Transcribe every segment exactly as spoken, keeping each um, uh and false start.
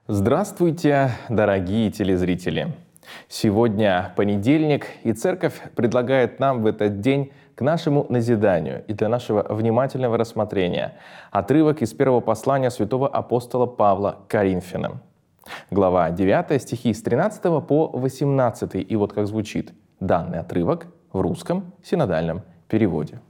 Здравствуйте, дорогие телезрители! Сегодня понедельник, и Церковь предлагает нам в этот день к нашему назиданию и для нашего внимательного рассмотрения отрывок из первого послания святого апостола Павла к Коринфянам. Глава девятая, стихи с тринадцатого по восемнадцатый. И вот как звучит данный отрывок в русском синодальном переводе.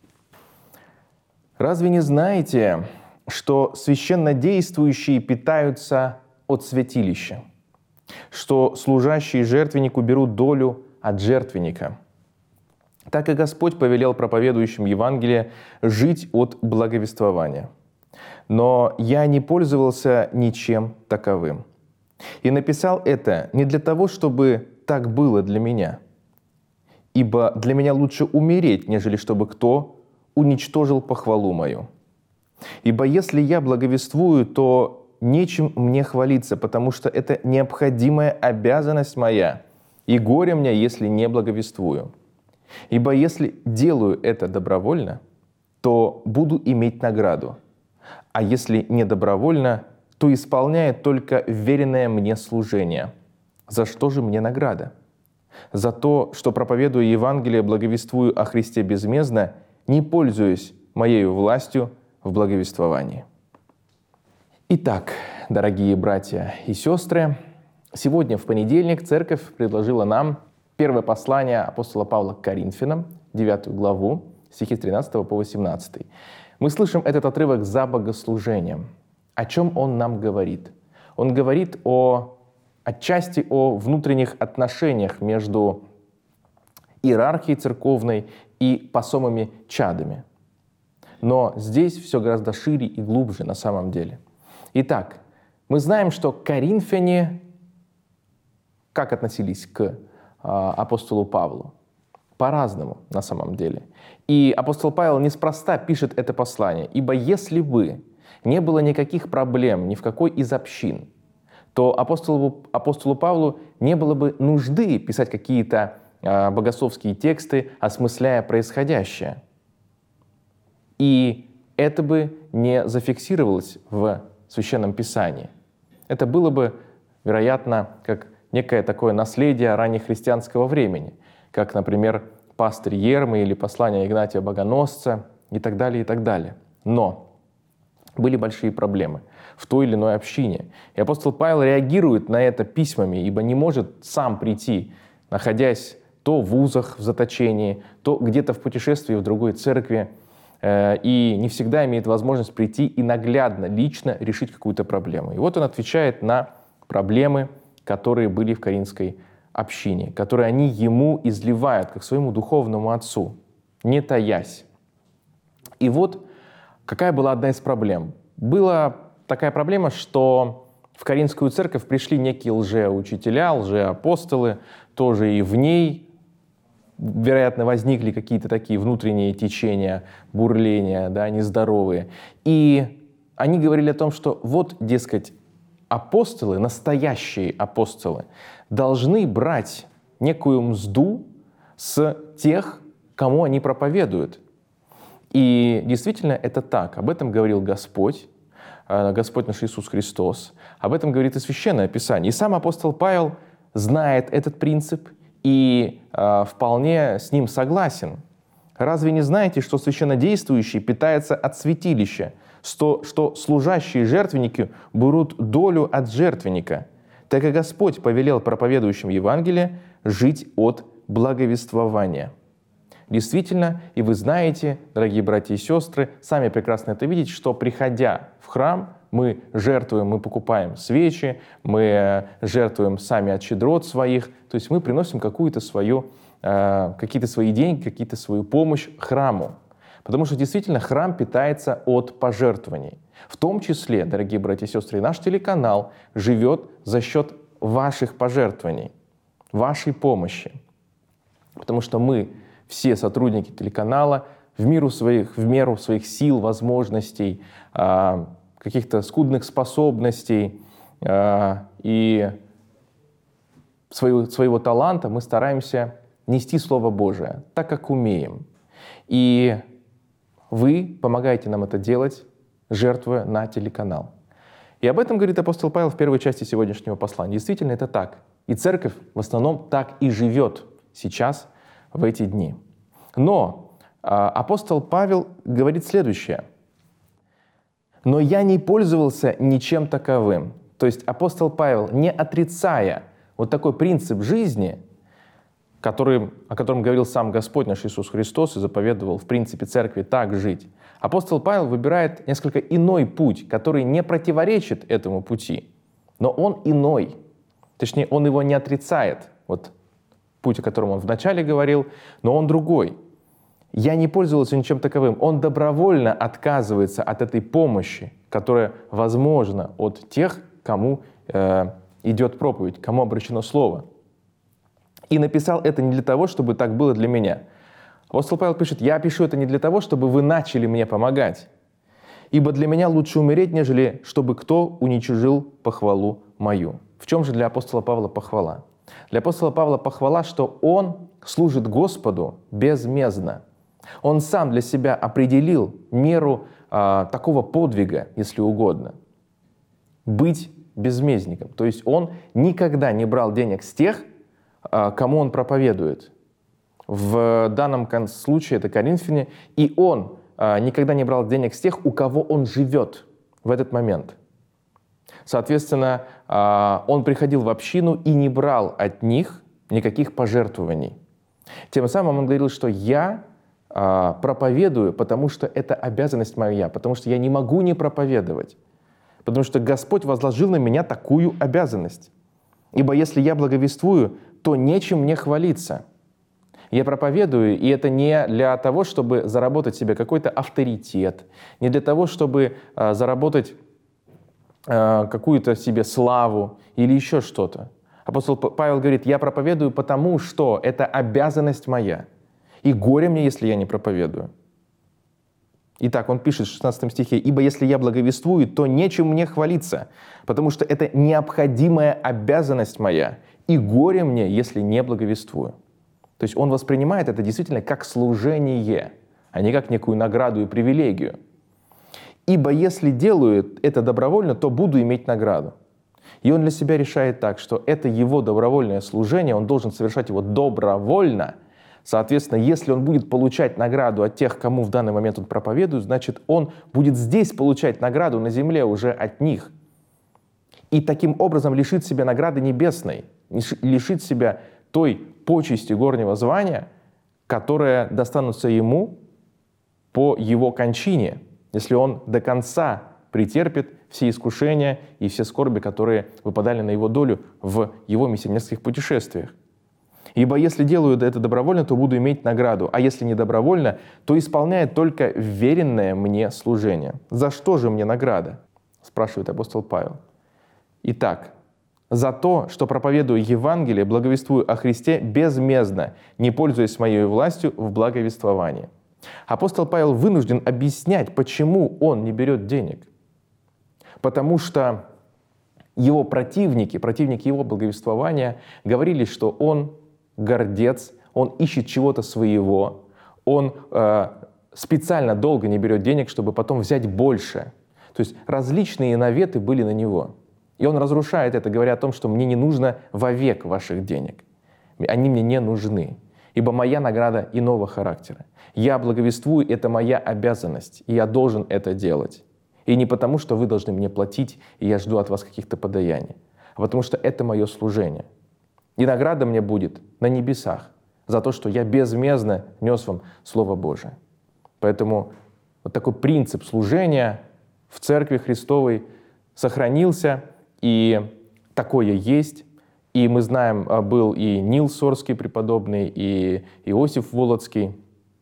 «Разве не знаете, что священно действующие питаются от святилища, что служащие жертвеннику берут долю от жертвенника? Так и Господь повелел проповедующим Евангелие жить от благовествования. Но я не пользовался ничем таковым. И написал это не для того, чтобы так было для меня, ибо для меня лучше умереть, нежели чтобы кто уничтожил похвалу мою. Ибо если я благовествую, то нечем мне хвалиться, потому что это необходимая обязанность моя, и горе мне, если не благовествую. Ибо если делаю это добровольно, то буду иметь награду, а если не добровольно, то исполняю только веренное мне служение. За что же мне награда? За то, что, проповедуя Евангелие, благовествую о Христе безмездно, не пользуюсь моею властью в благовествовании». Итак, дорогие братья и сестры, сегодня в понедельник Церковь предложила нам первое послание апостола Павла к Коринфянам, девятую главу, стихи с тринадцатого по восемнадцатый. Мы слышим этот отрывок за богослужением. О чем он нам говорит? Он говорит о, отчасти о внутренних отношениях между иерархией церковной и посомыми чадами. Но здесь все гораздо шире и глубже на самом деле. Итак, мы знаем, что коринфяне как относились к э, апостолу Павлу? По-разному на самом деле. И апостол Павел неспроста пишет это послание. «Ибо если бы не было никаких проблем ни в какой из общин, то апостолу, апостолу Павлу не было бы нужды писать какие-то э, богословские тексты, осмысляя происходящее. И это бы не зафиксировалось в Священном Писании. Это было бы, вероятно, как некое такое наследие раннехристианского времени, как, например, пастырь Ермы или послание Игнатия Богоносца и так далее, и так далее. Но были большие проблемы в той или иной общине. И апостол Павел реагирует на это письмами, ибо не может сам прийти, находясь то в вузах, в заточении, то где-то в путешествии в другой церкви, и не всегда имеет возможность прийти и наглядно, лично решить какую-то проблему. И вот он отвечает на проблемы, которые были в коринфской общине, которые они ему изливают, как своему духовному отцу, не таясь. И вот какая была одна из проблем. Была такая проблема, что в Коринфскую церковь пришли некие лжеучителя, лжеапостолы, тоже и в ней вероятно, возникли какие-то такие внутренние течения, бурления, да, нездоровые. И они говорили о том, что вот, дескать, апостолы, настоящие апостолы, должны брать некую мзду с тех, кому они проповедуют. И действительно это так. Об этом говорил Господь, Господь наш Иисус Христос. Об этом говорит и Священное Писание. И сам апостол Павел знает этот принцип и э, вполне с ним согласен. Разве не знаете, что священнодействующий питается от святилища, что, что служащие жертвенники берут долю от жертвенника? Так и Господь повелел проповедующим Евангелие жить от благовествования». Действительно, и вы знаете, дорогие братья и сестры, сами прекрасно это видите, что, приходя в храм, мы жертвуем, мы покупаем свечи, мы жертвуем сами от щедрот своих, то есть мы приносим какую-то свою, э, какие-то свои деньги, какие-то свою помощь храму. Потому что действительно храм питается от пожертвований. В том числе, дорогие братья и сестры, наш телеканал живет за счет ваших пожертвований, вашей помощи. Потому что мы, все сотрудники телеканала, в меру своих, в меру своих сил, возможностей, э, каких-то скудных способностей э, и своего, своего таланта мы стараемся нести Слово Божие так, как умеем. И вы помогаете нам это делать, жертвуя на телеканал. И об этом говорит апостол Павел в первой части сегодняшнего послания. Действительно, это так. И церковь в основном так и живет сейчас, в эти дни. Но а, апостол Павел говорит следующее. «Но я не пользовался ничем таковым». То есть апостол Павел, не отрицая вот такой принцип жизни, который, о котором говорил сам Господь наш Иисус Христос и заповедовал в принципе церкви так жить, апостол Павел выбирает несколько иной путь, который не противоречит этому пути, но он иной. Точнее, он его не отрицает, вот путь, о котором он вначале говорил, но он другой. «Я не пользовался ничем таковым». Он добровольно отказывается от этой помощи, которая возможна от тех, кому э, идет проповедь, кому обращено слово. И написал это не для того, чтобы так было для меня. Апостол Павел пишет: «Я пишу это не для того, чтобы вы начали мне помогать, ибо для меня лучше умереть, нежели чтобы кто уничижил похвалу мою». В чем же для апостола Павла похвала? Для апостола Павла похвала, что он служит Господу безмездно. Он сам для себя определил меру а, такого подвига, если угодно. Быть безмездником. То есть он никогда не брал денег с тех, а, кому он проповедует. В данном случае это коринфяне. И он а, никогда не брал денег с тех, у кого он живет в этот момент. Соответственно, он приходил в общину и не брал от них никаких пожертвований. Тем самым он говорил, что я проповедую, потому что это обязанность моя, потому что я не могу не проповедовать, потому что Господь возложил на меня такую обязанность. Ибо если я благовествую, то нечем мне хвалиться. Я проповедую, и это не для того, чтобы заработать себе какой-то авторитет, не для того, чтобы заработать какую-то себе славу или еще что-то. Апостол Павел говорит: я проповедую, потому что это обязанность моя. И горе мне, если я не проповедую. Итак, он пишет в шестнадцатом стихе: «Ибо если я благовествую, то нечем мне хвалиться, потому что это необходимая обязанность моя, и горе мне, если не благовествую». То есть он воспринимает это действительно как служение, а не как некую награду и привилегию. «Ибо если делаю это добровольно, то буду иметь награду». И он для себя решает так, что это его добровольное служение, он должен совершать его добровольно. Соответственно, если он будет получать награду от тех, кому в данный момент он проповедует, значит, он будет здесь получать награду на земле уже от них. И таким образом лишит себя награды небесной, лишит себя той почести горнего звания, которая достанутся ему по его кончине, если он до конца претерпит все искушения и все скорби, которые выпадали на его долю в его миссионерских путешествиях. «Ибо если делаю это добровольно, то буду иметь награду, а если не добровольно, то исполняет только веренное мне служение». «За что же мне награда?» — спрашивает апостол Павел. Итак, «за то, что проповедую Евангелие, благовествую о Христе безмездно, не пользуясь моей властью в благовествовании». Апостол Павел вынужден объяснять, почему он не берет денег. Потому что его противники, противники его благовествования говорили, что он гордец, он ищет чего-то своего, он э, специально долго не берет денег, чтобы потом взять больше. То есть различные наветы были на него. И он разрушает это, говоря о том, что мне не нужно вовек ваших денег. Они мне не нужны, ибо моя награда иного характера. Я благовествую, это моя обязанность, и я должен это делать. И не потому, что вы должны мне платить, и я жду от вас каких-то подаяний, а потому что это мое служение. И награда мне будет на небесах за то, что я безмездно нес вам Слово Божие. Поэтому вот такой принцип служения в Церкви Христовой сохранился, и такое есть. И мы знаем, был и Нил Сорский преподобный, и Иосиф Волоцкий,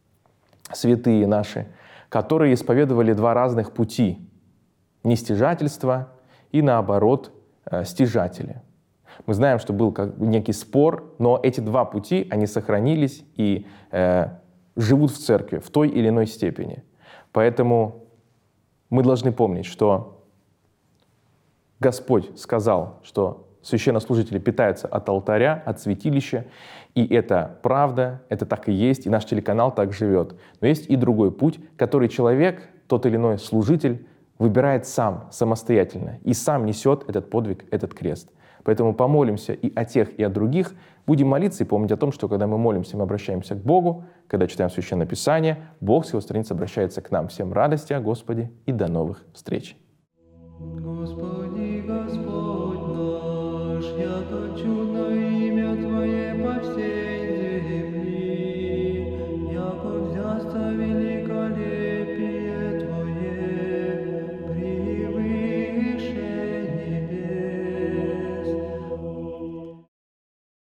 святые наши, которые исповедовали два разных пути — нестяжательство и, наоборот, стяжатели. Мы знаем, что был как бы некий спор, но эти два пути, они сохранились и э, живут в церкви в той или иной степени. Поэтому мы должны помнить, что Господь сказал, что священнослужители питаются от алтаря, от святилища, и это правда, это так и есть, и наш телеканал так живет. Но есть и другой путь, который человек, тот или иной служитель, выбирает сам, самостоятельно, и сам несет этот подвиг, этот крест. Поэтому помолимся и о тех, и о других. Будем молиться и помнить о том, что когда мы молимся, мы обращаемся к Богу. Когда читаем Священное Писание, Бог с Его страниц обращается к нам. Всем радости о Господе и до новых встреч. Господи, Господь наш, я хочу